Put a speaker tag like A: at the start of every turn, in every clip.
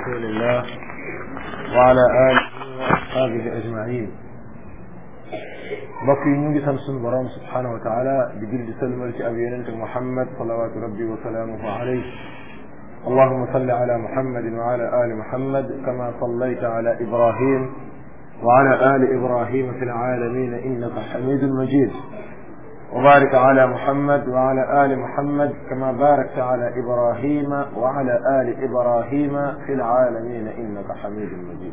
A: رسول الله وعلى آله وأصحابه أجمعين. بقي نجي سمسون برام سبحانه وتعالى بجلد سلمة أبيانة محمد صلوات ربي وسلامه عليه. اللهم صل على محمد وعلى آل محمد كما صليت على إبراهيم وعلى آل إبراهيم في العالمين إنك حميد مجيد. وبارك على محمد وعلى آل محمد كما باركت على إبراهيم وعلى آل إبراهيم في العالمين إنك حميد مجيد.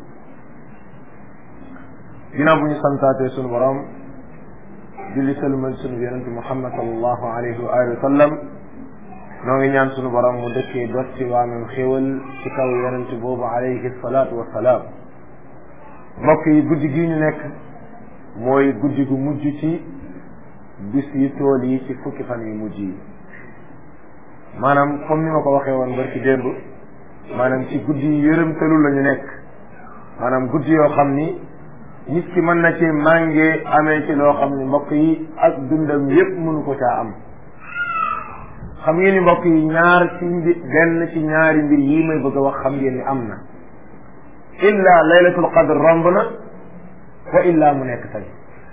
A: ginnaaw bu ñu santaatee sunu borom julli sëlmal sunu yonente Muhammad sallallahu alayhi wa alihi wa sallam noo ngi ñaan sunu borom mu dëkkee dotti waamem xéwal ci kaw yonente boobu alayhi salaatu wasalaam. mbokk yi guddi gii ñu nekk mooy guddi gu mujj ci bis yi tool yi ci fukki fan yu mujj yi, maanaam comme ni ma ko waxee woon barki démb, maanaam ci guddi yi yërëmtalu la ñu nekk, maanaam guddi yoo xam ni nit ki mën na ci màngee amee ci loo xam ni mbokk yi ak dundam yépp mënu ko caa am. xam ngeen ni mbokk yi benn ci ñaari mbir yii may bëgg a wax xam ngeen ni am na, illa laylatul qadr romb na wa illa mu nekk tey.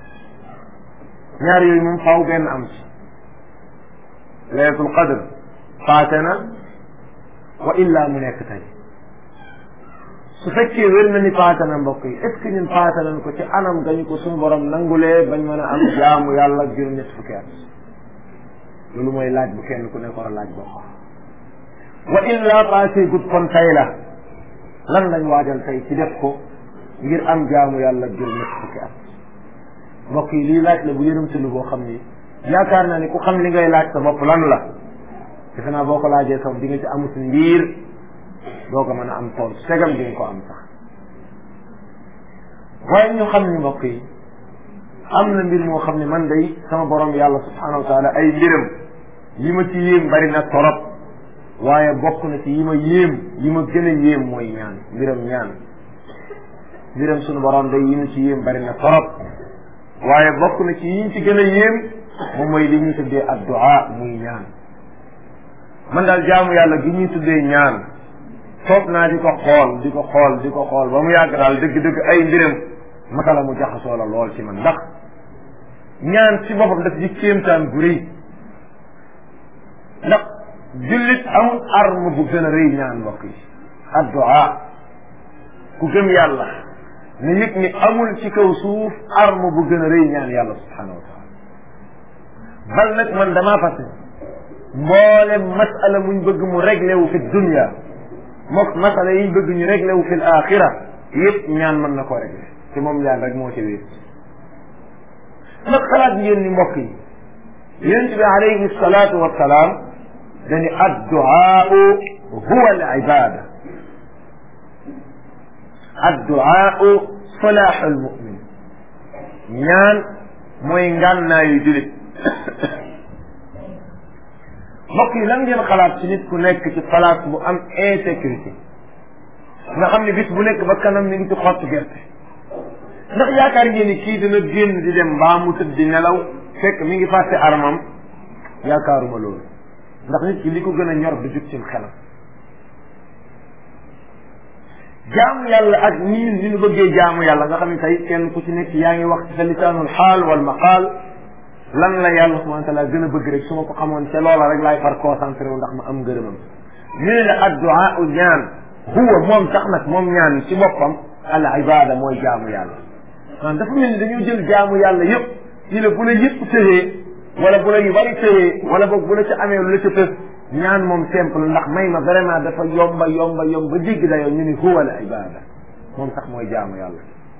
A: ñaar yooyu moom faaw benn am ci. laylatul qadr paase na wa illa mu nekk tey. su fekkee wér na ni paase na mbokk yi, est ce que ñun paase nañ ko ci anam gañu ko suñu borom nangulee bañ mën a am jaamu yàlla juróom-ñett fukki at? loolu mooy laaj bu kenn ku nekk war a laaj boppam. wa illa paase gut kon tey la lan lañ waajal tey ci def ko ngir am jaamu yàlla juróom-ñett fukki at? mbokk yi lii laaj la bu yërëm tëlu boo xam ni yaakaar naa ni ku xam li ngay laaj sa bopp lan la, defe naa boo ko laajee sax di nga ci amut ndiir doo ko mën a am tool segam di nga ko am sax. waaye ñu xam ni mbokk yi am na mbir moo xam ne man day sama borom yàlla subhanahu wa taala ay mbiram yi ma ci yéem bari na torop, waaye bokk na ci yi ma gën a yéem mooy ñaan. mbiram sunu borom day yi ma ci yéem bari na torop, waaye bokk na ci yiñ ci gën a yéem moom mooy li ñuy tuddee addu'a, muy ñaan. man daal jaamu yàlla gi ñuy tuddee ñaan toog naa di ko xool ba mu yàgg daal dëgg-dëgg ay mbiram maka la mu jaxasoo la lool ci man, ndax ñaan ci boppam daf di kéemtaan gu rëy. ndax jullit amul arme bu gën a rëy ñaan mbokk yi. addu'a ku gëm yàlla ne nit ñi amul ci kaw suuf arme bu gën a rëy ñaan yàlla subhanahu wa taala. bal nag man damaa fàtte mboolem masala muñ bëgg mu réglé wu fi dunya mook masala yiñ bëgg ñu réglé wu fi al-axira yëpp ñaan mën na ko réglé te moom ñaan rek moo ci wéet. nag xalaat ngeen ni mbokk yi yonent bi alayhi salaatu wassalaam dani addu'aau huwa al-ibada, addu'aau salaaxul mu'min, ñaan mooy ngànnaayu julit. mbokk yi lan ngeen xalaat ci nit ku nekk ci place bu am insécurité, nga xam ne bis bu nekk ba kanam mi ngi ci xottu gerte? ndax yaakaar ngeen ni kii dina génn di dem mbaa mu tëdd di nelaw fekk mi ngi fàtte armam? yaakaaruma loolu, ndax nit ki li ko gën a ñor du jug ci xelam. jaamu yàlla ak nii ni ñu bëggee jaamu yàlla nga xam ne tey kenn ku ci nekk yaa ngi wax ci sa lisaanul xaal wal maqaal lan la yàlla subhanahu wa taala gën a bëgg rek su ma ko xamoon te loola rek laay far concentré wu ndax ma am ngërëmam. ñu ne la addu'a u ñaan huwa moom sax nag moom ñaan ci boppam al ibada mooy jaamu yàlla. maanaam dafa mel ni dañoo jël jaamu yàlla yëpp ñu ne bu la yëpp tëjee wala bu la yu bari tëjee wala boog bu la ci amee lu la ca tës ñaan moom simple ndax may ma vraiment dafa yomba jéggi dayoo ñu ni huwa al ibada moom sax mooy jaamu yàlla.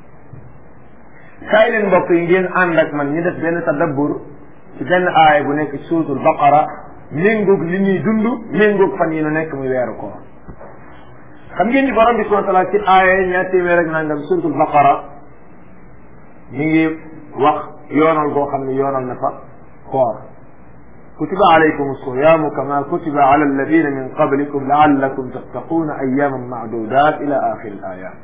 A: kaay leen mbokk yi ngeen ànd ak man ñu def benn tadabbur ci benn aaya bu nekk ci suuratul baqara méngoog li ñuy dund méngoog fan yi nu nekk muy weeru koor. xam ngeen ni borom bi subhanahu wa taala ci aaya ñaar téeméer ak nangam suuratul baqara mi ngi wax yoonal goo xam ne yoonal na fa koor. kutiba alaykum as-siyaamu kama kutiba ala alladina min qablikum laallakum tattaquuna ayyaman maadudat ila axiri al-ayat.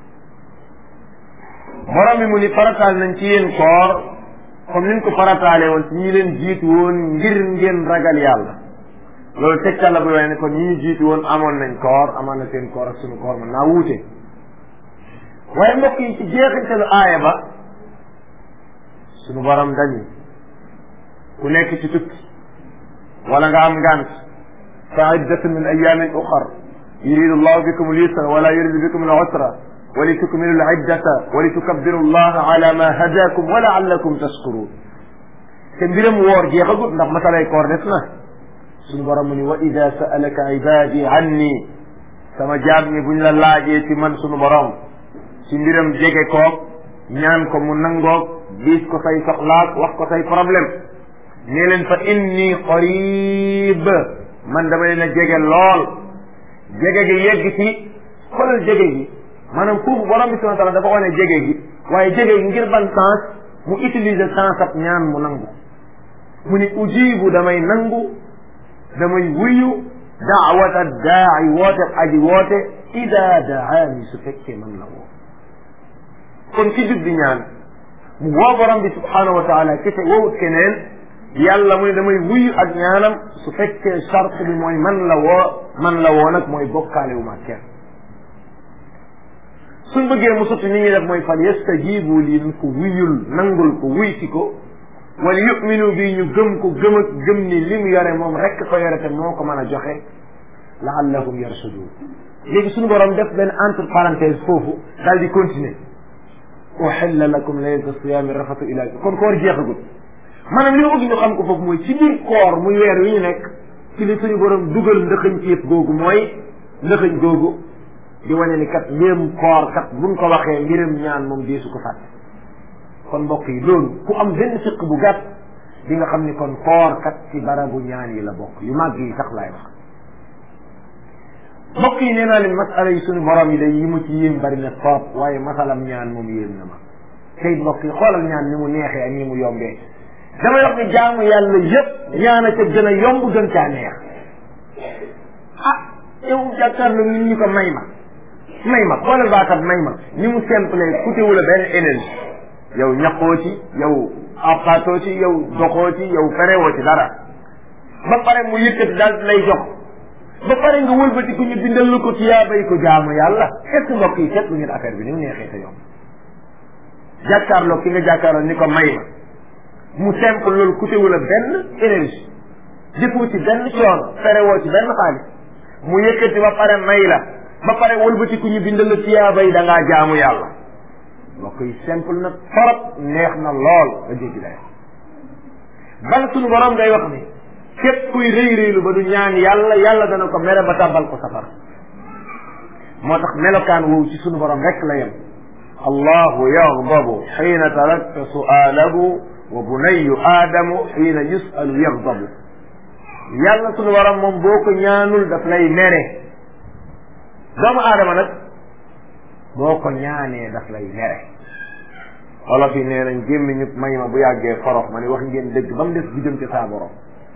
A: borom bi mu ni farataal nañ ci yéen koor comme niñ ko farataale woon ci ñi leen jiitu woon ngir ngeen ragal yàlla. loolu tegtal la bu wane ne kon ñi ñu jiitu woon amoon nañ koor amoon na seen koor ak sunu koor mën naa wuute waaye mbokk yi ci jeexintalu aaya ba sunu borom dañu ku nekk ci tukki wala nga am ngant fa iddatun min ayamin uxar yuridu llahu bikum al-yusra wala yuridu bikum al-usra wa litukmilu al-iddata wa litukabbiru llaha ala ma hadakum wa la'allakum tashkurun te mbiram woor jeexagut ndax masalay koor des na suñu borom mu ni wa ida sa'alaka ibadi anni sama jaam ñi buñ la laajee ci man suñu borom ci mbiram jege koog ñaan ko mu nangoog diis ko say soxlaak wax ko say problème nee leen fa inni qarib man dama leen a jege lool jege gi yegg ci xoolal jege gi maanaam foofu borom bi subhanahu wa ta'ala dafa wane jege gi waaye jege gi ngir ban sens mu utiliser sens ab ñaan mu nangu mu ni ujibu damay nangu damay wuyu daawata daa'i woote aji woote ida daani su fekkee man la woo kon ci jug di ñaan mu woo borom bi subhanahu wa taala kese woowut keneen yàlla mu ne damay wuyu ak ñaanam su fekkee charte bi mooy man la woo nag mooy bokkaale wu ma kenn suñ bëggee mu sotti ni ñuy def mooy fal yastajibu lii nañ ko wuyul nangul ko wuy si ko wala yuminu bi ñu gëm ko gëm ni li mu yore moom rek ko yore te moo ko mën a joxe laallahum yarshudun léegi suñu borom def benn entre parenthèse foofu daal di continuer uhilla lakum laylata siyaami rafatu ila kon koor jeexagul maanaam li ma bëgg ñu xam ko foofu mooy ci biir koor muy weer wi ñu nekk ci li suñu borom dugal ndëxëñ ci yëpp googu mooy ndëxëñ googu di wane ni kat mbiram koor kat buñ ko waxee mbiram ñaan moom deesu ko fàtte kon mbokk yi loolu ku am benn fiq bu gàtt di nga xam ni kon koor kat ci barabu ñaan yi la bokk yu màgg yi sax laay wax mbokk yi nee naa leen masala yi suñu borom yi day yi mu ci yéem bari na trop waaye masalam ñaan moom yéem na ma tey mbokk yi xoolal ñaan ni mu neexee ak ni mu yombee damay wax ni jaamu yàlla yépp ñaan a ca gën a yomb gën caa neex yow jàkkaarloo nit ñi ko may ma xoolal baakat may ma ni mu simple coûté-wu la benn énergie yow ñaqoo ci yow appaatoo ci yow doxoo ci yow ferewoo ci dara ba pare mu yëkkati daal lay jox ba pare nga wëlbati ku ñu bindal lu ko tiyaabay ko jaamu yàlla est-ce que mbokk yi seetlu ngeen affaire bi ni mu neexee te yomb jàkkaarloo ki nga jàkkaarloo ni ko may ma mu simple loolu coûté-wu la benn énergie defoo ci benn coono ferewoo ci benn xaalis mu yëkkati ba pare may la ba pare wëlbati ku ñu bindal la tiyaabay da ngaa jaamu yàlla mbokk yi simple na torop neex na lool nga jéggi day bal suñu borom ngay wax ni képp kuy réy-réylu ba du ñaan yàlla dana ko mere ba tàbbal ko safara moo tax melokaan woowu ci suñu borom rek la yem allahu yaghdabu xiina tarakta su'aalahu wa bunayyu aadamu xiina yusalu yaghdabu yàlla suñu borom moom boo ko ñaanul daf lay mere doomu aadama nag boo ko ñaanee daf lay mere wolof yi nee nañ gémmiñu may ma bu yàggee forox ma ne wax ngeen dëgg ba mu des bu jëm ci saa borom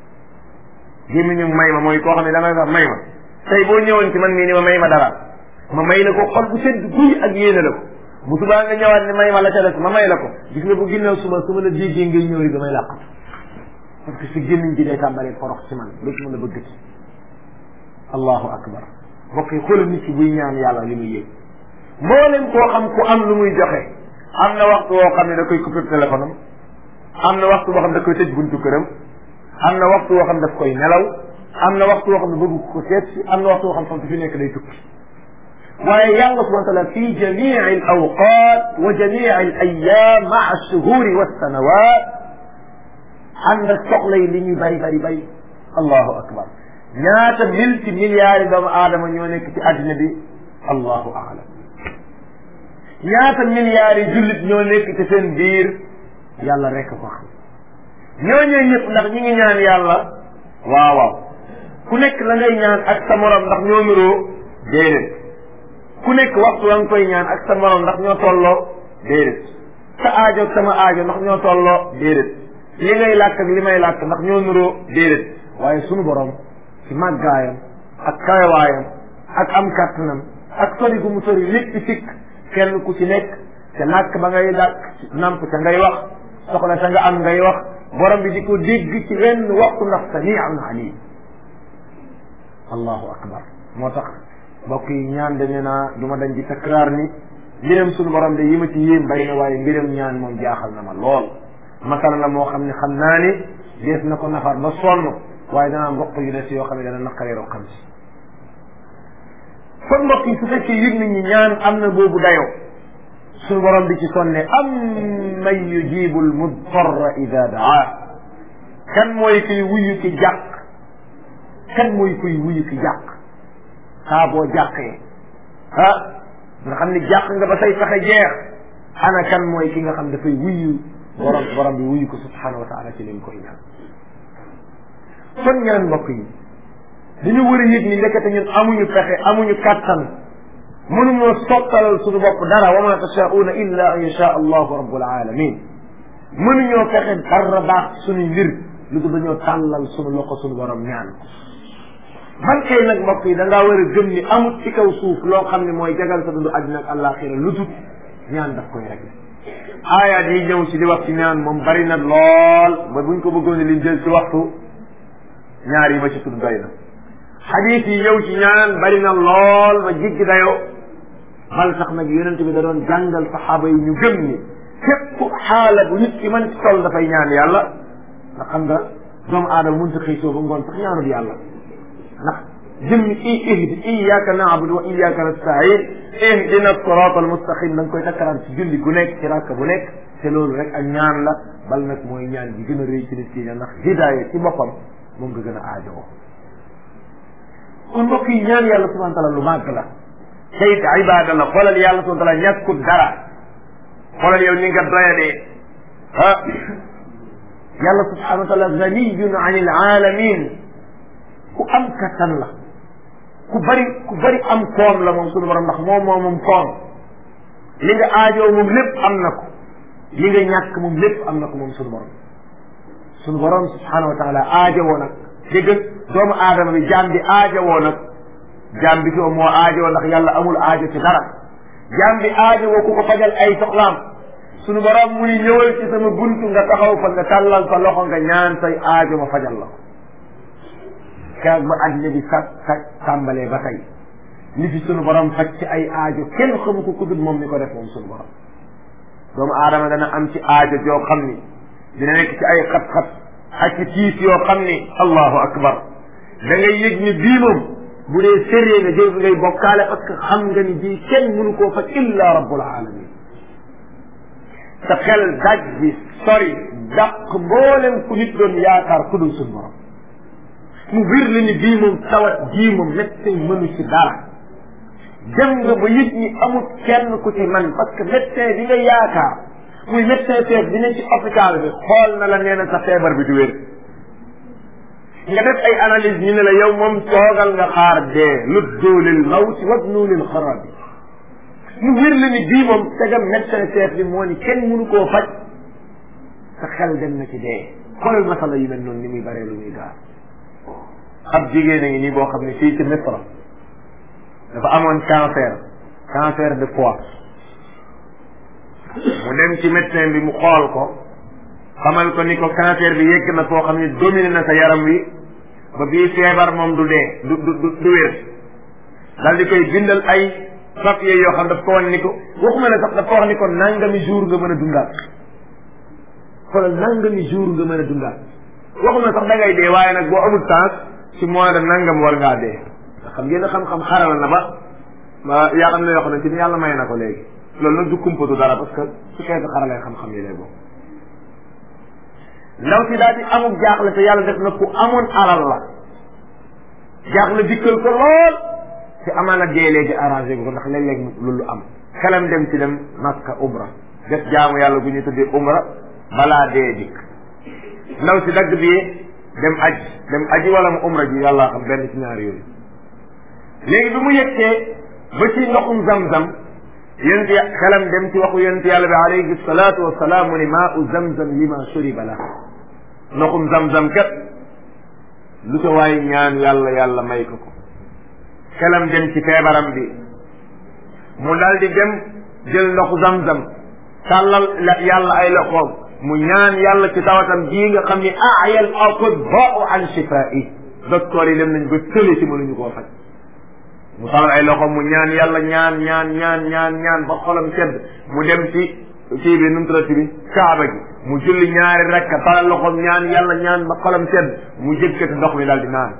A: gémmiñu may ma mooy koo xam ne da ngay wax may ma tey boo ñëwoon ci man mii ni ma may ma dara ma may la ko xol bu sedd guy ak yéene la ko bu subaa nga ñëwaat ni may ma la ca des ma may la ko gis nga bu ginnaaw suba su ma la déggee ngay ñëw rek damay làqatu parce que si gémmiñ gi day tàmbalee forox ci man dootu ma la bëgg ci allahu akbar mbokk yi xoolal nit ki buy ñaan yàlla li muy yëg mboolem koo xam ku am lu muy joxe am na waxtu woo xam ne da koy coupé téléphone am na waxtu boo xam ne da koy tëj buntu këram am na waxtu woo xam ne daf koy nelaw am na waxtu woo xam ne bëgg ko seet si am na waxtu woo xam ne fi nekk day tukki waaye yàlla subhanahu wa taala fi jamii al awqat wa jamii al ayyam maa alshuhuri wassanawat ànd ak soxla yi li ñuy bari allahu akbar ñaata milliards doomu aadama ñoo nekk ci àddina bi allahu aalam ñaata milliards jullit ñoo nekk ci seen biir yàlla rek ko xam ñooñee ñëpp ndax ñi ngi ñaan yàlla waaw ku nekk la ngay ñaan ak sa morom ndax ñoo niroo déedéet ku nekk waxtu la nga koy ñaan ak sa morom ndax ñoo tolloo déedéet sa aajo ak sama aajo ndax ñoo tolloo déedéet li ngay làkk ak li may làkk ndax ñoo niroo déedéet waaye sunu borom ci màggaayam ak kawewaayam ak am kàttanam ak sori gu mu sori lépp ci sikk kenn ku ci nekk te làkk ba ngay làkk namp ca ngay wax soxla sa nga am ngay wax borom bi di ko dégg ci wenn waxtu ndax sami'un alim allahu akbar. moo tax mbokk yi ñaan dañu naa du ma dañ di takraar ni mbiram sunu borom de yi ma ci yéem bari na waaye mbiram ñaan moom jaaxal na ma lool. masala la moo xam ne xam naa ni dees na ko nafar ba sonn waaye danaa mbokk yu des yoo xam ne dana naqareeroo xam si. kon mbokk yi su fekkee yëg nañ ñi ñaan am na boobu dayoo suñu borom bi ci sonne amman yujibu almudtarra ida daa kan mooy kuy wuyu ki jàq kan mooy kuy wuyu ki jàq saa boo jàqee nga xam ni jàq nga ba say fexe jeex ana kan mooy ki nga xam dafay wuyu borom bi wuyu ko subhanahu wa taala ci leen koy ñaan. kon ñaan mbokk yi dañu war a yëg ni ndekete ñun amuñu pexe amuñu kàttan mënuñoo sottalal suñu bopp dara wa ma tashaa'uuna illa an yashaa allahu rabbul alamin mënuñoo fexe dara baax suñuy mbir lu dul dañoo tàllal suñu loxo suñu borom ñaan ko. man kay nag mbokk yi da ngaa war a gëm ni amut ci kaw suuf loo xam ne mooy jagal sa dundu àddina ak àllaaxira lu dul ñaan daf koy rek. aayaat yi ñëw ci di wax ci ñaan moom bari na lool ba buñ ko bëggoon liñ jël ci waxtu ñaar yi ma ci tudd doy na. xadiis yi ñëw ci ñaan bari na lool ba jiggi dayoo bal sax nag yonent bi da doon jàngal saxaaba yi ñu gëm ni képp xaala bu nit ki mën ci toll dafay ñaan yàlla ndax xam nga doomu aadama mënut a xëy soo ba ngoon sax ñaanul yàlla ndax jëm iyyaka na'budu wa iyyaka nasta'in ihdina sirata almustaqim da nga koy takkaraan ci julli gu nekk ci rakka bu nekk te loolu rek ak ñaan la bal nag mooy ñaan gi gën a rëy ci nit ki ndax hidaaya ci boppam moom nga gën a aajowoo. kon mbokk yi ñaan yàlla subhanahu wa taala lu màgg la te it ibaada la. xoolal yàlla subhanahu wa taala ñàkkut dara xoolal yow ni nga doyadee yàlla subhanahu wa taala ganiyun anil alamin ku am kattan la ku bari am koom la moom sunu borom ndax moom koom li nga aajoo moom lépp am na ko li nga ñàkk moom lépp am na ko moom sunu borom subhanahu wa taala aajowoo nag dégg doomu aadama bi jaam bi aajowoo nag jaam bi fi moo aajowoo ndax yàlla amul aajo ci dara jaam bi aajowoo ku ko fajal ay soxlaam sunu borom mu ni ñëwal ci sama buntu nga taxaw fa nga tàllal fa loxo nga ñaan say aajo ma fajal la ko. kaag ba àddina bi tàmbalee ba tey li fi sunu borom faj ci ay aajo kenn xamu ko ku dul moom mi ko def moom sunu borom. doomu aadama dana am ci aajo joo xam ni dina nekk ci ay xat-xat ak ci tiis yoo xam ni allahu akbar da ngay yëg ni bii moom bu dee sérée nga jël ngay bokkaale parce que xam nga ni bii kenn mënu koo faj illa rabbul alamin. sa xel daj bi sori dàq mboolem ku nit doon yaakaar ku dul sunu borom mu wir la ni bii moom tawat jii moom médecin mënu ci dara dem nga ba yëg ni amul kenn ku ci man parce que médecin bi nga yaakaar muy médecin chef bi ne ci hôpital bi xool na la nee na sa feebar bi du wér nga def ay analyse ñu ne la yow moom toogal nga xaar dee luddu lil mawti wabnu lil xarabi mu wir la ni bii moom tegam médecin chef bi moo ni kenn mënu koo faj sa xel dem na ci dee. xoolal masala yu mel noonu ni muy baree lu muy gaar. ab jigéen a ngi nii boo xam ne fii ci Misra dafa amoon cancer de foie mu dem ci médecin bi mu xool ko xamal ko ni ko cancer bi yegg na foo xam ne dominé na sa yaram wi ba bii feebar moom du dee du wér dal di koy bindal ay papier yoo xam daf ko wan ni ko waxuma ne sax daf ko wax ni ko nangami jour nga mën a dundaat xoolal nangami jour nga mën a dundaat waxuma sax da ngay dee waaye nag boo amul chance ci mois de nangam war ngaa dee xam ngeen xam-xam xaral na ba yaa xam ne yoo xamante ni yàlla may na ko léegi loolu nag du kumpatu dara parce que su xeetu xaralee xam-xam yi lay bokk. ndaw si daal di amul jaaxle te yàlla def na ku amoon alal la jaaxle dikkal ko lool te amaana dee léegi arrangé ko ndax léeg-léeg loolu am xelam dem ci dem Makka umra def jaamu yàlla gu ñu tuddee umra balaa dee dikk ndaw si dagg bi dem aji wala mu umra ji yàlla xam benn ci ñaar yooyu. léegi bi mu yeggee ba ci ndoxum zamzam yonent xelam dem ci waxu yonent yàlla bi alayhi salaatu wasalaam mu ne maa'u zamzam lima shuriba la ndoxum zamzam kat lu ko waaye ñaan yàlla may ko xelam dem ci feebaram bi mu daal di dem jël ndoxu zamzam tàllal yàlla ay loxoom mu ñaan yàlla ci tawatam jii nga xam ni ayal atibbaa'u an shifaa'i docteur yi dem nañ ba tële ci mënuñu koo faj mu talal ay loxo mu ñaan yàlla ñaan ba xolam sedd mu dem ci kii bi nu mu tuddati bi kaaba gi mu julli ñaari rakka talal loxom ñaan yàlla ñaan ba xolam sedd mu jëkkati ndox mi daal di naan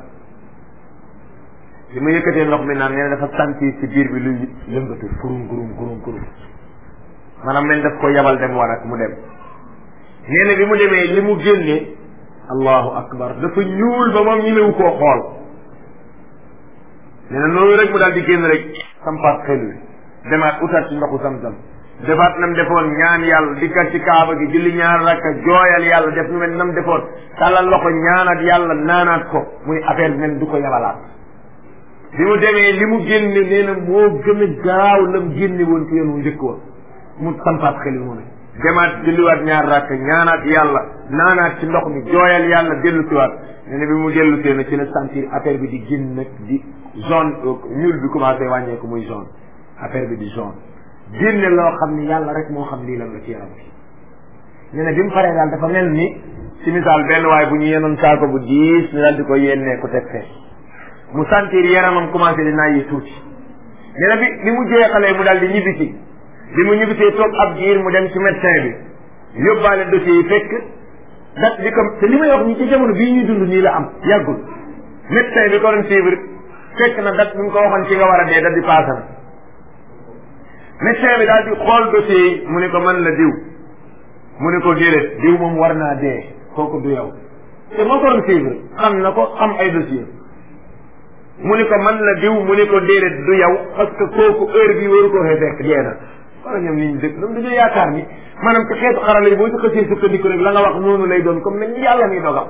A: li ma yëkkatee ndox mi naan nee na dafa sentir ci biir bi luy lëngatu kurum maanaam men daf ko yabal dem war ak mu dem nee na bi mu demee li mu génne allahu akbar dafa ñuul ba moom ñemewu koo xool nee na noonu rek mu daal di génn rek sampaat xel wi demaat utaat ci ndoxu sam-sam defaat nam defoon ñaan yàlla dikkat ci kaaba gi julli ñaar rakka jooyal yàlla def nu mel nam defoon tàllal loxo ñaanaat yàlla naanaat ko muy affaire bi mel du ko yabalaat bi mu demee li mu génne nee na moo gën a gaaw lam génne woon ci yoon wu njëkk woon mu sampaat xel yi mu ne demaat julliwaat ñaar rakka ñaanaat yàlla naanaat ci ndox mi jooyal yàlla dellu siwaat nee na bi mu dellu see na ci la sentir affaire bi di génn nag di jaune ñuul bi commencé wàññeeku muy jaune affaire bi di jaune génne loo xam ni yàlla rek moo xam lii lan la ci yaram bi nee na bi mu paree daal dafa mel ni ci misaal benn waay bu ñu yenoon saako bu diis ñu daal di ko yennee ko teg fee mu sentir yaramam commencé di naaj yi tuuti nee na bi mu jeexalee mu daal di ñibbisi bi mu ñibbisee toog ab diir mu dem ci médecin bi yóbbaale dossier yi fekk dat bi comme te li may wax ñi ci jamono bii ñuy dund nii la am yàggul médecin bi ko doon suivre fekk na dat bi mu ko waxoon ci nga war a dee dat bi paase na médecin bi daal di xool dossier yi mu ne ko man la diw mu ne ko déedéet diw moom war naa dee kooku du yow te moo ko doon suivre xam na ko xam ay dossier mu ne ko man la diw mu ne ko déedéet du yow parce que kooku heure bi waru ko fee fekk dee na wala ñoom ni ñu dëkk ñoom dañoo yaakaar ni maanaam ci xeetu xarala yi boo ci xësee sukkandiku rek la nga wax noonu lay doon comme nañ yàlla mi dogal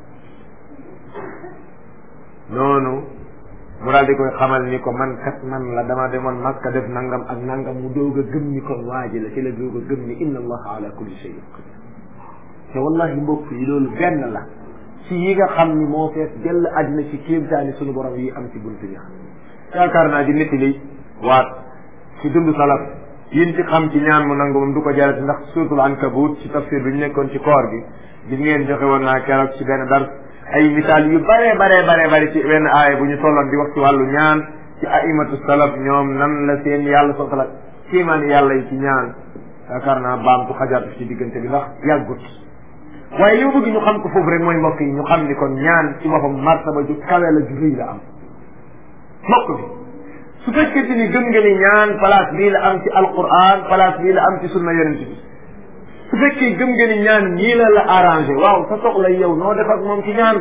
A: noonu mu daal di koy xamal ni ko man kat man la dama demoon Makka def nangam ak nangam mu doog a gëm ni kon waaji la ci la doog a gëm ni inna allaha ala kulli shay'in qadir te wallahi mbokk yi loolu benn la ci yi nga xam ni moo fees dell àddina ci kéemtaani suñu borom yi am ci buntu yi yaakaar naa di netti li waat ci dund salaf yin ci xam ci ñaan mu nangu moom du ko jarati ndax suuratul ankabut ci tafsir bi ñu nekkoon ci koor gi gis ngeen joxe woon naa keroog ci benn dars ay misaal yu bare ci benn aaya bu ñu tolloon di wax ci wàllu ñaan ci aimatu salaf ñoom nan la seen yàlla soxla kiimaani yàlla yi ci ñaan yaakaar naa baamtu xajaatu ci diggante bi ndax yàggut waaye li ma bëgg ñu xam ko foofu rek mooy mbokk yi ñu xam ni kon ñaan ci boppam martaba ju kawe la ju rëy la am mbokk bi su fekkee ni gëm nga ni ñaan place bii la am ci alquran place bii la am ci sunna yonent bi su fekkee gëm nga ni ñaan ñii la arrangé waaw sa soxla yow noo def ak moom ci ñaan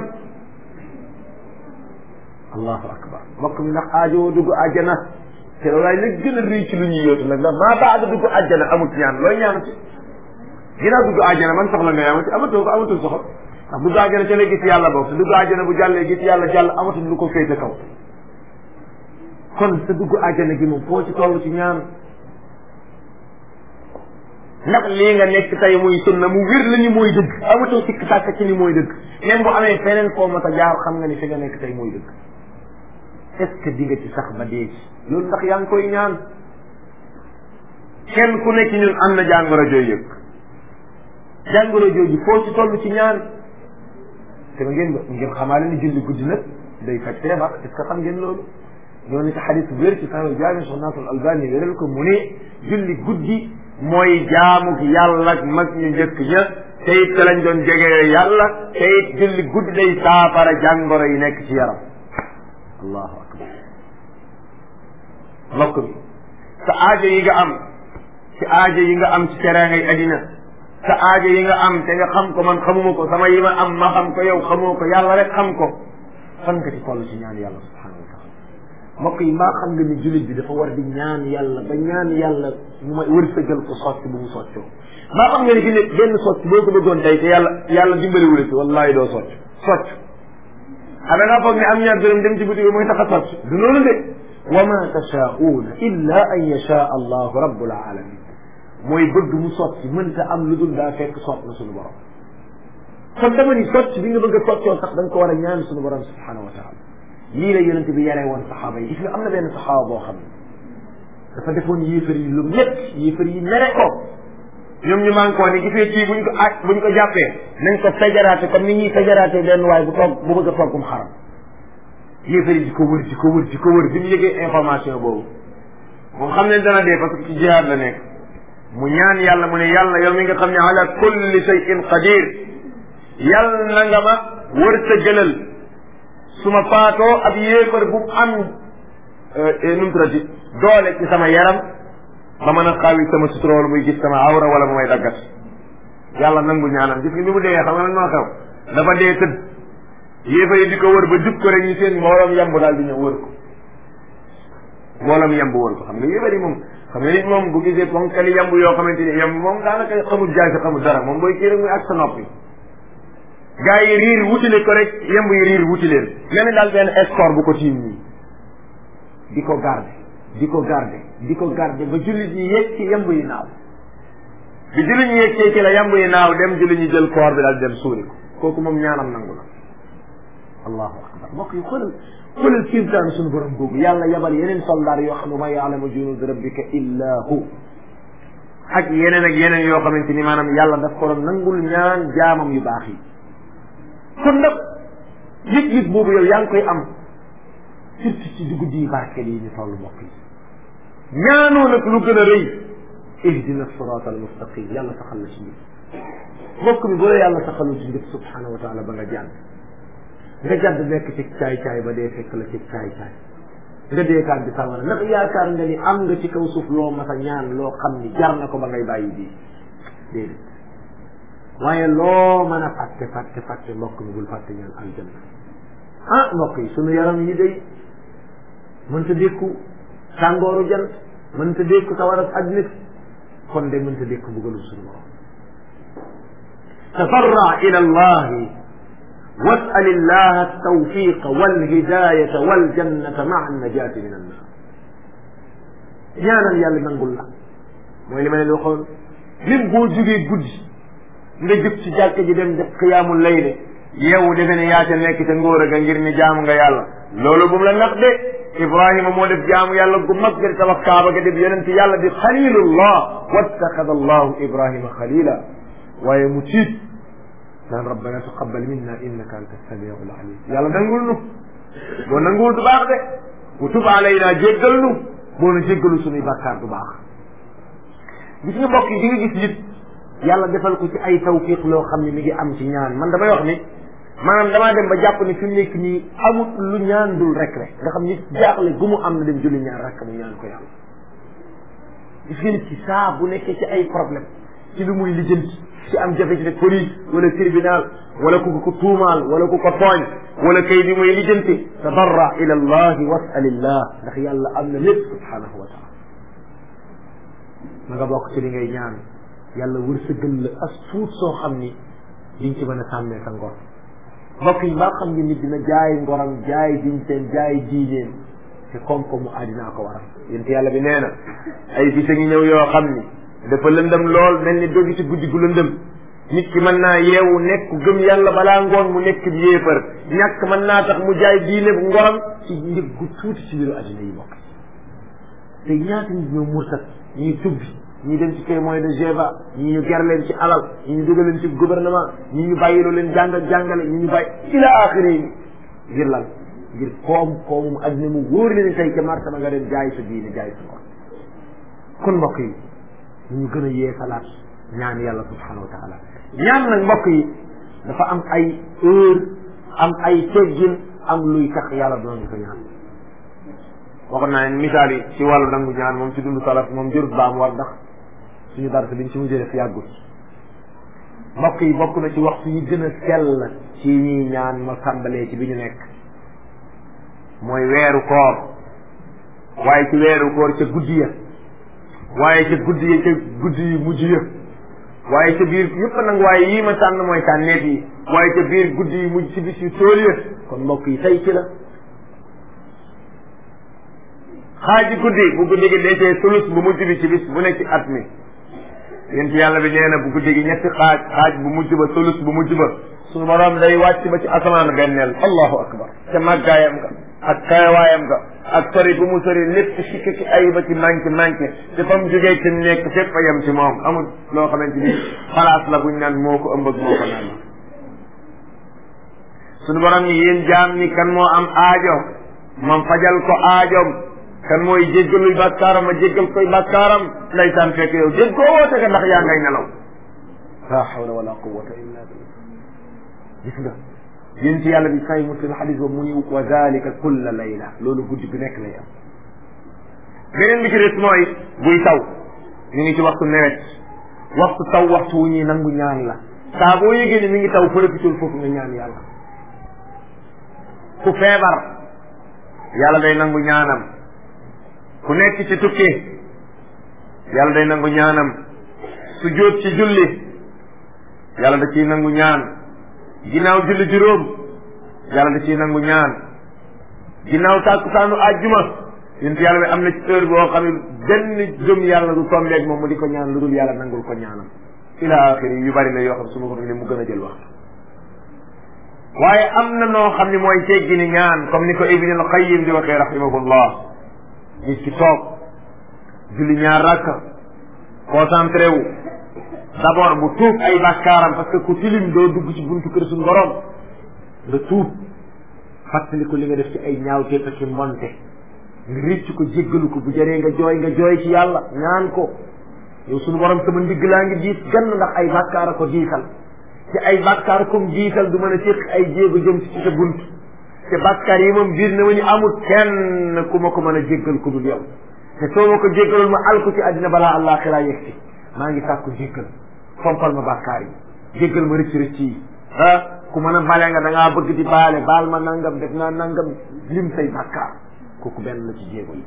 A: allahu akbar mbokk mi ndax aajo dugg àjjana te loolaay la gën a rëy ci lu ñuy yóotu nag ndax maa baada dugg àjjana amut ñaan looy ñaan ci ginnaaw dugg àjjana man soxla ngay amati amatul soxla ndax dugg àjjana ca lay gis yàlla bokk te dugg àjjana bu jàllee gis yàlla jàll amatul lu ko féete kaw kon sa dugg àjjana gi moom foo ci toll ci ñaan ndax lii nga nekk tey muy sunna mu wér la ni mooy dëgg amatoo sikk sàkk ci ni mooy dëgg même bu amee feneen foo ma sa jaar xam nga ni fi nga nekk tey mooy dëgg est-ce que di nga ci sax ba dee ci loolu ndax yaa ngi koy ñaan kenn ku nekk ñun am na jàngoro jooy yëg jàngoro jooju foo ci toll ci ñaan te ngeen xamaale ni julli guddi nag day faj feebar est-ce que xam ngeen loolu ñoo ni ci xadis bu wér ci Sahih Jaami Cheikh Nasrul Albani wéral ko mu ne julli guddi mooy jaamu yàlla ak mag ñu njëkk ña te it te lañ doon jege yàlla te it julli guddi day saafara jàngoro yi nekk ci yaram allahu akbar mbokk bi sa aajo yi nga am ci aajo yi nga am ci teraangay addina sa aajo yi nga am te nga xam ko man xamuma ko sama yi ma am ma xam ko yow xamoo ko yàlla rek xam ko fan nga ci toll ci ñaan yàlla subhanahu wa taala mbokk yi mbaa xam nga ni jullit bi dafa war di ñaan yàlla ba ñaan yàlla mu may wërsëgal ko sotti bu mu soccoo mbaa xam nga ni fi ne benn sotti boo ko bëggoon tey te yàlla dimbaliwula ci wallahi doo socc xam nga foog ne am ñaar dërëm dem ci boutique bi mooy tax a socc du noonu de wa ma tashaa'uuna illa an yashaa allahu rabbul alamin mooy bëgg mu sotti mënta am lu dul daa fekk sott na suñu borom kon dama ni sotti bi nga bëgg a soccoo sax da nga ko war a ñaan suñu borom subhanahu wa taala lii la yonente bi yaree woon saxaaba yi gis nga am na benn saxaaba boo xam ne dafa defoon yéefar yi lu métti yéefar yi mere ko ñoom ñu man koo ni gisee kii buñ ko jàppee nañ ko fejaraate comme ni ñuy fejaraate benn waay bu bëgg a toggum xaram yéefari di ko wër di ko wër di ko wër bi mu yëgee information boobu moom xam ne dana dee parce que ci jihaad la nekk mu ñaan yàlla mu ne yàlla yow mi nga xam ne ala kulli shay'in qadir yàlla na nga ma wërsëgalal su ma faatoo ab yéefar bu am nu mu tuddati doole ci sama yaram ba mën a xaawi sama sutura wala muy gis sama awra wala mu may daggat yàlla nangu ñaanam gis nga bi mu dee xam nga lan moo xew dafa dee tëdd yéefar yi di ko wër ba jub ko rek ñu seen mbooloom yamb daal di ñëw wër ko mbooloom yamb wër ko xam nga yéefar yi moom xam nga nit moom bu gisee ponkali yamb yoo xamante ni yamb moom daanaka xamul jaay sa xamul dara moom booy kii rek muy ak sa noppi gaa yi riir wutile ko rek yamb yi riir wutileen mel ni daal benn escort bu ko tiim nii di ko garder di ko garder di ko garder ba jullit ñi yéeg ci yamb yi naaw bi jullit ñi yéeg ci la yamb yi naaw dem jullit ñi jël koor bi daal dem suuli ko kooku moom ñaanam nangu la allahu akbar mbokk yi xoolal kiimtaan suñu borom googu yàlla yabal yeneen soldaar yoo xam ne ma yaalamu junuud rabbika illa hu ak yeneen yoo xamante ni maanaam yàlla daf ko doon nangul ñaan jaamam yu baax yi kon nag yëg-yëg boobu yow yaa ngi koy am surtout ci dugg di barkeel yi ñu toll mbokk yi ñaanoo nag lu gën a rëy ihdina sirata al mustaqim yàlla saxal la ci njub mbokk mi boo yàlla saxalul ci njub subhanahu wa taala ba nga jàdd nga jàdd nekk ci caay-caay ba dee fekk la ci caay-caay nga deekaat bi sawara ndax yaakaar nga ni am nga ci kaw suuf loo mas a ñaan loo xam ni jar na ko ba ngay bàyyi bii déedéet waaye loo mën a fàtte mbokk mi bul fàtte ñaan aljanna ah mbokk yi sunu yaram yi day mënta dékku tàngooru jant mënta dékku sawar ak àddina kon de mënta dékku mbugalum sunu borom tafarra ila allahi was'al illaha at-tawfiqa wal-hidayata wal-jannata ma'a an-najati min an-nar ñaanal yàlla nangul la mooy li ma leen waxoon lim boo jógee guddi nga jëf ci jàkka ji dem def qiyaamul layl yow defe ne yaa ca nekk te ngóor ga ngir ni jaamu nga yàlla loolu bu mu la nax de Ibrahima moo def jaamu yàlla gu mag ga di tabax kaaba ga def yonent yàlla di xalilullah wattaxada allahu Ibrahima xalila waaye mu tiit naan rabbana taqabbal minna innaka anta samiul alim yàlla nangul nu boo nanguwul du baax de wa tub alayna jéggal nu boo na jéggalu suñuy bàkkaar du baax gis nga mbokk yi di nga gis nit yàlla defal ko ci ay tawfiq loo xam ne mi ngi am ci ñaan man damay wax ni maanaam damaa dem ba jàpp ni fi mu nekk nii amut lu ñaan dul rek nga xam nit jaaxle gu mu am na dem julli ñaan rek mu ñaan ko yàlla gis nga nit ci saa bu nekkee ci ay problème ci lu muy lijjanti ci am jafe-jafe police wala tribunal wala ku ko tuumaal wala ku ko tooñ wala kay bi muy lijjanti tadarra ila allahi wasalillah ndax yàlla am na lépp subhanahu wa taala na nga bokk ci li ngay ñaan yàlla wërsëgal la as tuut soo xam ni diñ ci mën a sàmmee sa ngor mbokk yi mbaa xam nga nit dina jaay ngoram jaay diñteen jaay diineem te koom-koomu àddinaa ko waral yént yàlla bi nee na ay bisa ngi ñëw yoo xam ni dafa lëndëm lool mel ni dogi ci guddi gu lëndëm nit ki mën naa yeewu nekk gëm yàlla balaa ngoon mu nekk yéefar ñàkk mën naa tax mu jaay diine bu ngoram ci njëg gu tuuti ci biiru àddina yi mbokk te ñaata nit ñoo murtat ñuy tubbi ñii dem ci témoin de Jéhovah ñii ñu ger leen ci alal ñii ñu dugal leen ci gouvernement ñii ñu bàyyiloo leen jàngale ñii ñu bàyyi ila axiri yi ngir lan ngir koom-koomum addina mu wóor leen tey ca marché ba nga dem jaay sa diine jaay sa ngor kon mbokk yi ñu gën a yee salaat ñaan yàlla subhanahu wa taala ñaan nag mbokk yi dafa am ay heure am ay teggin am luy tax yàlla doon ko ñaan waxoon naa ne misaal yi ci wàllu nangu ñaan moom ci dundu salaf moom jërut baa mu war ndax suñu dara biñ ci mujjee def yàggut mbokk yi bokk na ci waxtu yi gën a sell ci ñuy ñaan ma tàmbalee ci bi ñu nekk mooy weeru koor waaye ci weeru koor ca guddi ya waaye ca guddi ya ca guddi yu mujj ya waaye ca biir yëpp nag waaye yii ma tànn mooy tànneet yi waaye ca biir guddi yu mujj ci bis yu tool ya kon mbokk yi tey ci la xaaji guddi bu guddi gi deecee sulus bu mujj bi ci bis bu nekk ci at mi yéen ci yàlla bi nee na bu guddi gi ñetti xaaj bu mujj ba sulus bu mujj ba suñu borom day wàcc ba ci asamaan benneel allahu akbar te màggaayam nga ak kaawaayam nga ak sori bu mu sori lépp sikki ki ay ba ci manqué te fa mu jógee ci nekk fépp a yem ci moom amul loo xamante ni xalaas la buñ naan moo ko ëmb ak moo ko naan sunu borom ni yéen jaam ni kan moo am aajo ma fajal ko aajom kan mooy jéggalul bàkkaaram ma jéggal koy bàkkaaram ndeysaan fekk yow jéggoo woote ka ndax yaa ngay nelaw la hawla wala quwwata illa billah gis nga yéen ci yàlla bi say muslim xadis ba mu ni wa dalika kulla layla loolu guddi bi nekk lay am beneen bi ci des mooy buy taw ñu ngi ci waxtu nawet waxtu taw waxtu wu ñuy nangu ñaan la saa boo yëgee ni mi ngi taw profité foofu nga ñaan yàlla ku feebar yàlla day nangu ñaanam ku nekk ci tukki yàlla day nangu ñaanam su jóot ci julli yàlla da ciy nangu ñaan ginnaaw julli juróom yàlla da ciy nangu ñaan ginnaaw tàkkusaanu àjjuma yénti yàlla bi am na ci heure boo xam ne benn jëm yàlla du tombeeg moom mu di ko ñaan lu dul yàlla nangul ko ñaanam ila axiri yu bari la yoo xam su ma ko ne mu gën a jël waxtu waaye am na noo xam ne mooy teggi ni ñaan comme ni ko Ibn al-Qayyim di waxee rahimahullah nit ki toog julli ñaar rakka concentré wu d'abord bu tuub ay bàkkaaram parce que ku tilim doo dugg ci buntu kër suñu borom nga tuub fàttali ko li nga def ci ay ñaawteef ak mbonte nga rëcc ko jéggalu ko bu jaree nga jooy ci yàlla ñaan ko yow suñu borom sama ndigg laa ngi diis gann ndax ay bàkkaar a ko diisal te ay bàkkaar comme diisal du mën a séq ay jéego jëm ci sa bunt te bàkkaar yi moom biir na ma ni amul kenn ku ma ko mën a jéggal ku dul yow te soo ma ko jéggalul ma alku ci àddina balaa àllaaxira yegg si maa ngi sàkku jéggal fompal ma bàkkaar yi jéggal ma rëcc yi ku mën a bale nga da ngaa bëgg di baale baal ma nangam def naa nangam lim say bàkkaar kooku benn la ci jéego yi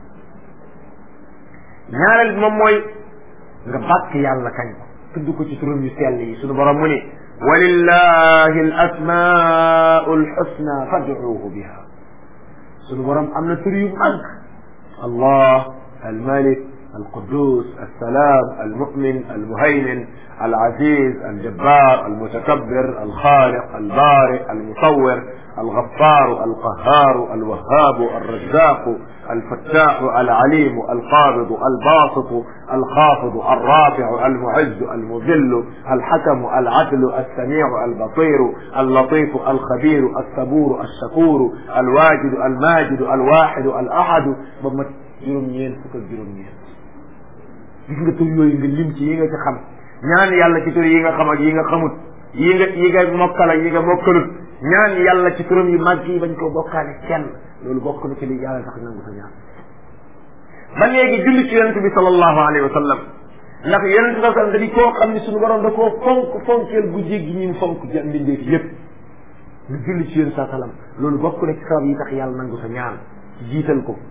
A: ñaareel bi moom mooy nga bàkk yàlla kañ ko tudd ko ci turam yu sell yi suñu borom mu ni walillahi al asmaau al husna fad'uuhu biha suñu borom am na tur yu mag allah al malik al quddus al salam al mu'min al muhaymin al aziz al jabbar al mutakabbir al khaliq al bari al musawwir al ghaffar al qahhar al wahhab al razzaq الفتاح العليم القابض الباسط الخافض الرافع المعز المذل الحكم العدل السميع البصير اللطيف الخبير الصبور الشكور الواجد الماجد الواحد الأحد بما juróom ñeent fukk ak juróom ñeent gis nga tur yooyu nga lim ci yi nga ci xam ñaan yàlla ci tur yi nga xam ak yi nga xamut yi nga mokkal ak yi nga mokkalut ñaan yàlla ci turam yu màgg yi bañ koo bokkaale kenn loolu bokk na ci li yàlla tax nangu sa ñaan ba léegi julli ci yonente bi sallallahu alayhi wa sallam ndax yonente bi sallam dañu koo xam ne suñu borom da koo fonkeel bu jéggi ñun fonk mbindee fi yépp ñu julli ci yonente sallam loolu bokk na ci sabab yi tax yàlla nangu sa ñaan ci jiital ko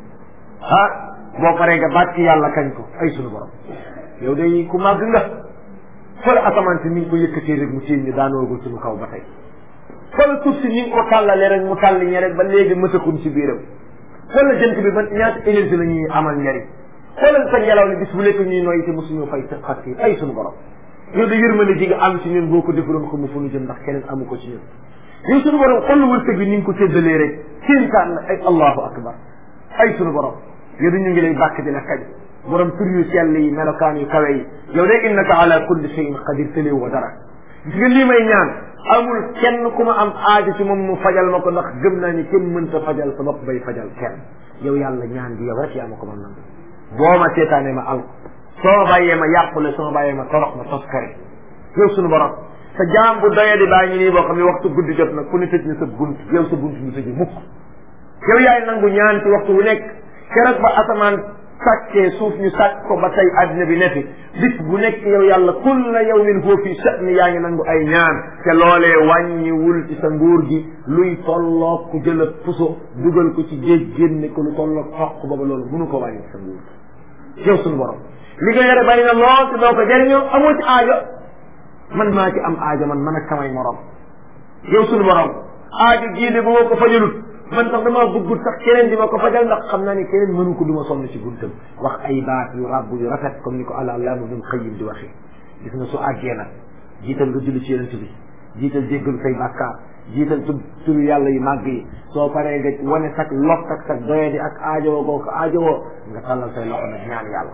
A: boo paree nga bàcc yàlla kañ ko ay suñu borom yow day ku màgg nga xool asamaan si ni ngi ko yëkkatee rek mu téen ñu daanoogul suñu kaw ba tey xoolal suuf si ni nga ko tàllalee rek mu tàlli ñe rek ba léegi mësakun ci biiram xoolal jant bi ba ñaata énergie la ñuy amal njariñ xoolal sa ngelaw li bis bu nekk ñuy noyyi te mosuñu fay sa facture ay suñu borom yow da yërmande ji nga am ci ñun boo ko defuloon ko mu fu nu jëm ndax keneen amu ko ci ñun yow suñu borom xool wërsëg bi ni nga ko séddalee rek kéemtaan la ay allahu akbar ay suñu borom yow dañu ngi lay bàkk di la kañ borom tur yu sell yi melokaan yu kawe yi yow de innaka ala kulli shay'in qadir tëléew wa dara gis nga lii may ñaan amul kenn ku ma am aajo ci moom mu fajal ma ko ndax gëm naa ni kenn mënta fajal sa bopp bay fajal kenn yow yàlla ñaan bi yow rek yaa ma ko mën nangu boo ma seetaanee ma alko soo ma bàyyee ma yàqule soo ma bàyyee ma torox ma toskare yow suñu borom sa jaam bu doye di baa ngi nii boo xam ne waxtu guddi jot na ku ne tëj na sa bunt yow sa bunt ñu tëji mukk yow yaay nangu ñaan ci waxtu wu nekk keroog ba asamaan sàkkee suuf ñu sàkk ko ba tey àddina bi nefi bis bu nekk yow yàlla kulla yawmin huwa fi sha'ni yaa ngi nangu ay ñaan te loolee wàññiwul ci sa nguur gi luy tolloog ku jël ak puso dugal ko ci géej génne ko lu tolloog xoq booba loolu mënu ko wàññi ci sa nguur gi yow suñu borom li nga yore bari na lool te doo ko jëriñoo amoo ci aajo man maa ci am aajo man ak samay morom yow suñu borom aajo gii de bu ma ko fajalut man sax damaa bëggul sax keneen di ma ko fajal ndax xam naa ni keneen mënu ko du ma sonn ci buntam wax ay baat yu ràbb yu rafet comme ni ko al-Allaama Ibnul Qayyim di waxee gis nga su àggee nag jiital nga julli ci yonent bi jiital jéggalu say bàkkaar jiital turu yàlla yu màgg yi soo paree nga wane sax lot ak sax doyadi ak aajowoo goo ko aajowoo nga tàllal say loxo nag ñaan yàlla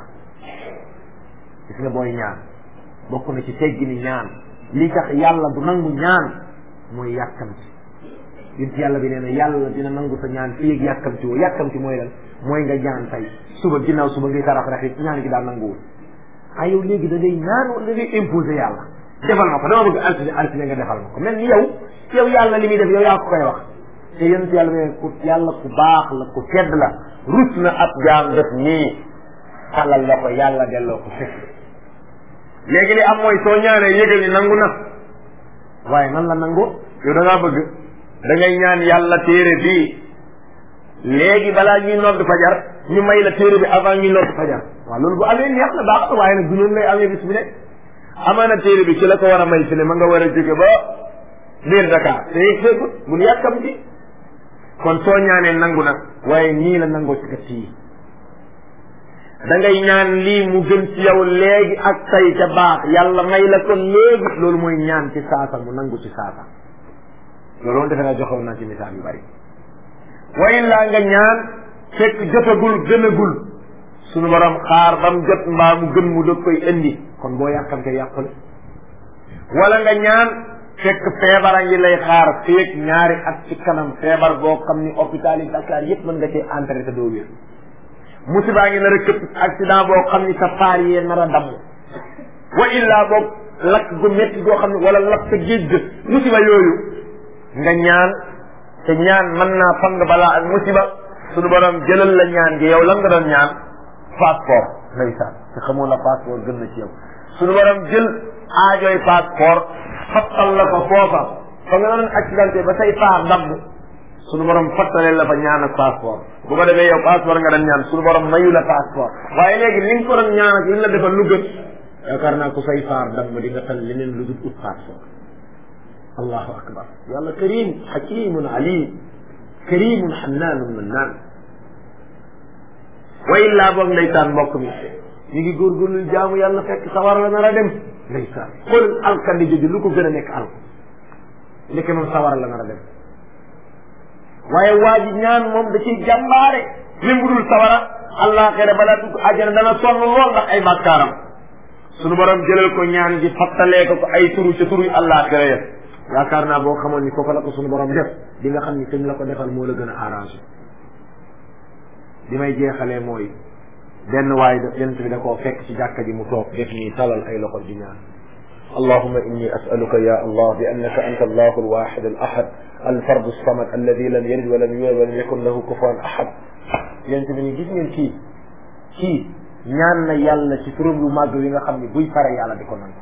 A: gis nga booy ñaan bokk na ci teggi ni ñaan li tax yàlla du nangu ñaan mooy yàkkamti yént yàlla bi nee na yàlla dina nangu sa ñaan fii ak yàkkamti woo yàkkamti mooy lan mooy nga ñaan tey suba ginnaaw suba ngay tarax raxi ñaan gi daal nanguwul ah yow léegi da ngay ñaan wala da ngay imposer yàlla defal ma ko dama bëgg altine nga defal ma ko mel ni yow yàlla li muy def yow yaa ko koy wax te yént yàlla bi ku yàlla ku baax la ku tedd la rus na ab jaam def nii xalal la ko yàlla delloo ko fekk léegi li am mooy soo ñaanee yëgal ni nangu na waaye nan la nangu yow da ngaa bëgg da ngay ñaan yàlla téere bii léegi balaa ñuy nodd fajar ñu may la téere bi avant ñuy nodd fajar waaw loolu bu amee neex na baax na waaye nag du noonu lay amee bis bi nekk amaana téere bi ci la ko war a may fi ne ma nga war a jóge ba biir Dakar te yëg seegut bul yàkkamti kon soo ñaanee nangu na waaye nii la nangoo ci kat yi da ngay ñaan lii mu gën ci yow léegi ak tay ca baax yàlla may la ko léegi loolu mooy ñaan ci saasa mu nangu ci saasa loolu moom defe naa joxoon naa ci misaal yu bari wa illaa nga ñaan fekk jotagul gënagul sunu borom xaar ba mu jot mbaa mu gën mu doog koy indi kon boo yàkkamte yàqule wala nga ñaan fekk feebara ngi lay xaar feek ñaari at ci kanam feebar boo xam ni hôpital yi Dakar yépp mën nga cee entré te doo wér musibaa ngi nar a këpp accident boo xam ni sa faar yee nar a damm wa illaa boog lakk gu métti goo xam ne wala lakk sa géej ga musiba yooyu nga ñaan te ñaan mën naa fang balaa ak musiba suñu borom jëlal la ñaan gi yow lan nga doon ñaan passeport ndeysaan te xamoo la passeport gën na ci yow suñu borom jël aajoy passeport fattal la ko foofa fa nga doon accidenté ba say faar damm suñu borom fattalee la fa ñaan ak passeport bu ko defee yow passeport nga doon ñaan suñu borom mayu la passeport waaye léegi li nga ko doon ñaan ak li la defal lu gën yaakaar naa ko say faar damm di nga tal leneen lu dul ut passeport allahu akbar yàlla karim hakimun alim karimun xannaanun mannaan wa illaa boog ndeysaan mbokk mi ñu ngi góorgóorlu jaamu yàlla fekk sawar la nar a dem ndeysaan xool alkandi jóge lu ko gën a nekk alko ndeke moom sawar la nar a dem waaye waa ji ñaan moom da ciy jàmbaare même bu dul sawara àllaaxira balaa dugg àjjana dana sonn lool ndax ay bàkkaaram sunu borom jëlal ko ñaan gi fattalee ko ay turu ca turu àllaaxira ya yaakaar naa boo xamoon ni foofa la ko sunu borom def di nga xam ni kañ la ko defal moo la gën a arrangé li may jeexalee mooy benn waay yonent bi da koo fekk ci jàkka ji mu toog def nii talal ay loxo di ñaan allahumma inni as'aluka ya allah bi annaka anta allahu alwahid alahad alfardu alsamad alladi lam yalid wa lam yulad wa lam yakun lahu kufuwan ahad yonent bi ni gis ngeen kii ñaan na yàlla ci turam yu màgg yi nga xam ni buy pare yàlla di ko nangu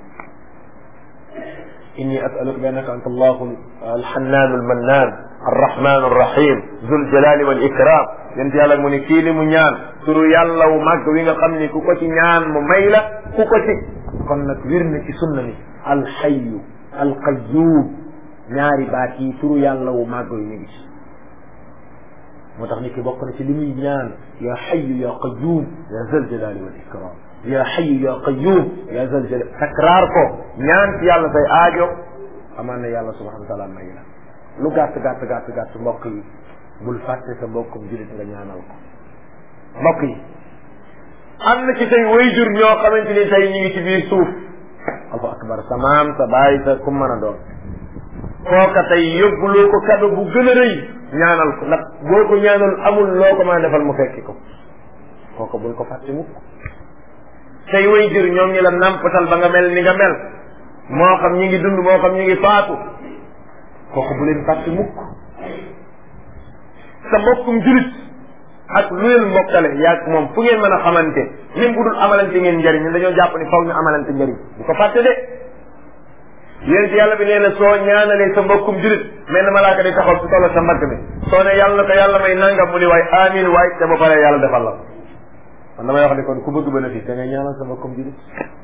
A: inni as'aluka bi annaka anta allahu alhannan almannan arrahman arrahim zul jalali wal ikram yonent yàlla mu ni kii li mu ñaan turu yàlla wu màgg wi nga xam ni ku ko ci ñaan mu may la ku ko ci kon nag wir na ci sunna ni alxayu alqayyum ñaari baat yi turu yàlla wu màgg wi ñu ngi ci moo tax nit ki bokk na ci li muy ñaan ya xayu ya qayyum ya zal jalali wal ikram ya xayu ya qayyum ya zal jalali takraar ko ñaan ci yàlla say aajo amaan na yàlla subhanahu wa taala may la lu gàtt gàtt mbokk yi bul fàtte sa mbokkum julit nga ñaanal ko mbokk yi am na ci tey wayjur ñoo xamante ni tey ñu ngi ci biir suuf allahu akbar sa maam sa baay sa ku mën a doon kooka tey yóbbuloo ko kado bu gën a rëy ñaanal ko ndax boo ko ñaanal amul loo ko mën a defal mu fekki ko kooka bul ko fàtte mukk tey wayjur ñoom ñi la nampatal ba nga mel ni nga mel moo xam ñi ngi dund moo xam ñi ngi faatu kooku bu leen fàtte mukk sa mbokkum julit ak lu leen mbokkale yaag moom fu ngeen mën a xamante même bu dul amalante ngeen njëriñ ñun dañoo jàpp ni faw ñu amalante njëriñ bu ko fàtte de yéen ci yàlla bi nee na soo ñaanalee sa mbokkum julit mel na malaaka day taxaw si tolloo sa mbagg mi soo ne yàlla na ko yàlla may nangam mu ni waay amin waay te ba pare yàlla defal la man damay wax ni kon ku bëgg bénéfice da ngay ñaanal sa mbokkum julit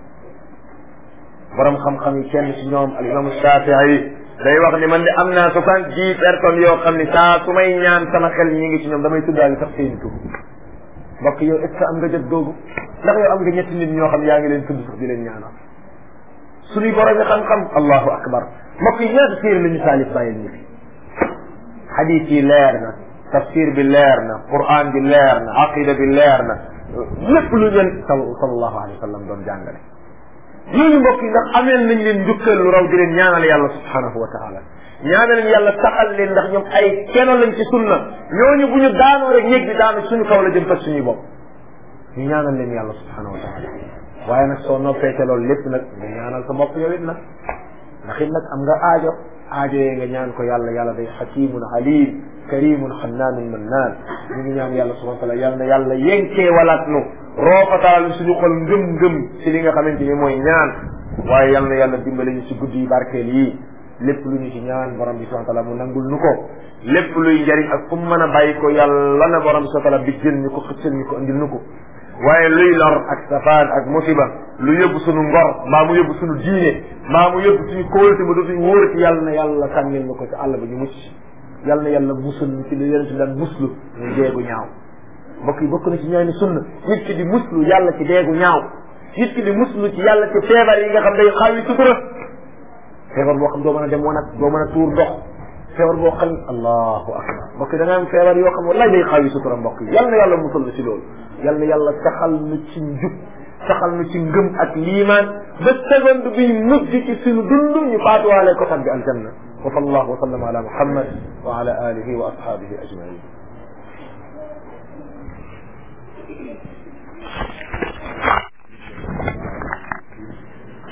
A: borom xam-xam yi kenn ci ñoom al imam Shafii day wax ni man de am naa 70 personnes yoo xam ni saa su may ñaan sama xel ñi ngi ci ñoom damay tuddaali sax seen tur mbokk yow est ce que am nga jot googu ndax yow am nga ñetti nit ñoo xam yaa ngi leen tudd sax di leen ñaanal suñuy borom yi xam-xam allahu akbar mbokk yi ñaata téere la ñu taalif bàyyil ñu fi xadis yi leer na tafsir bi leer na quran bi leer na aqida bi leer na lépp lu leen sallallahu alayhi wa sallam doon jàngale ñooñu mbokk yi ndax ameel nañ leen njukkal lu raw di leen ñaanal yàlla subhanahu wa taala ñaanal leen yàlla taxal leen ndax ñoom ay keno lañ ci sunna ñooñu bu ñu daanoo rek ñéeg bi daanu suñu kaw la jëm fas suñuy bopp ñu ñaanal leen yàlla subhanahu wa taala waaye nag soo noppee te loolu lépp nag nga ñaanal sa bopp yow it nag ndax it nag am nga aajo yee nga ñaan ko yàlla day hakimun alim karimun xannaanun mannaan ñu ngi ñaan yàlla subhanahu wa taala yàlla na yàlla yenkee walaat nu roofataal suñu xol ngëm-ngëm ci li nga xamante ni mooy ñaan waaye yàlla na yàlla dimbale ñu ci guddi yi barkeel yi lépp lu ñu ci ñaan borom bi subhanahu wa taala mu nangul nu ko lépp luy njariñ ak fu mu mën a bàyyi ko yàlla na borom bi subhanahu wa taala bi jël ñu ko xëccal ñu ko andil nu ko waaye luy lor ak safaan ak musiba lu yóbbu suñu ngor mbaa mu yóbbu suñu diine mbaa mu yóbbu suñu kóolute ba dootuñu wóor ci yàlla na yàlla sànnil na ko ci àll ba ñu mucc yàlla na yàlla musul ñu ci lu yonent bi daan muslu muy deegu ñaaw mbokk yi bokk na ci ñaani sunna nit ki di muslu yàlla ci deegu ñaaw nit ki di muslu ci yàlla ci feebar yi nga xam day xaw yi sutura feebar boo xam doo mën a dem wanag doo mën a tuur ndox feebar boo xam allahu akbar mbokk yi da nga am feebar yoo xam wallaay day xaw yi sutura mbokk yi yàlla na yàlla musal la ci loolu yàlla na yàlla saxal nu ci njub saxal nu ci ngëm ak liimaan ba seconde bi mujj ci suñu dund ñu faatuwaale ko tabbi aljanna wa sallallahu wa sallam ala muhammad wa ala alihi wa ashabihi ajmain